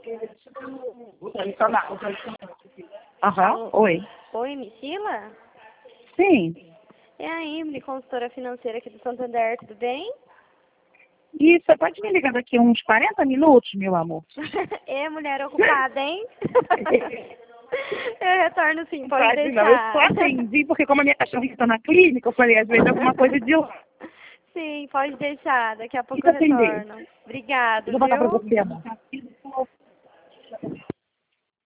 Aham, oi. Oi, Missila? Sim. É a Emily, consultora financeira aqui do Santander, tudo bem? E você pode me ligar daqui uns 40 minutos, meu amor? É, mulher ocupada, hein? Eu retorno sim, pode Não, eu deixar. só atendi porque como a minha cachorrinha está na clínica, eu falei, às vezes é alguma coisa de lá. Sim, pode deixar, daqui a pouco Fica eu atender. retorno. Obrigada, Eu vou botar para viu? você, amor.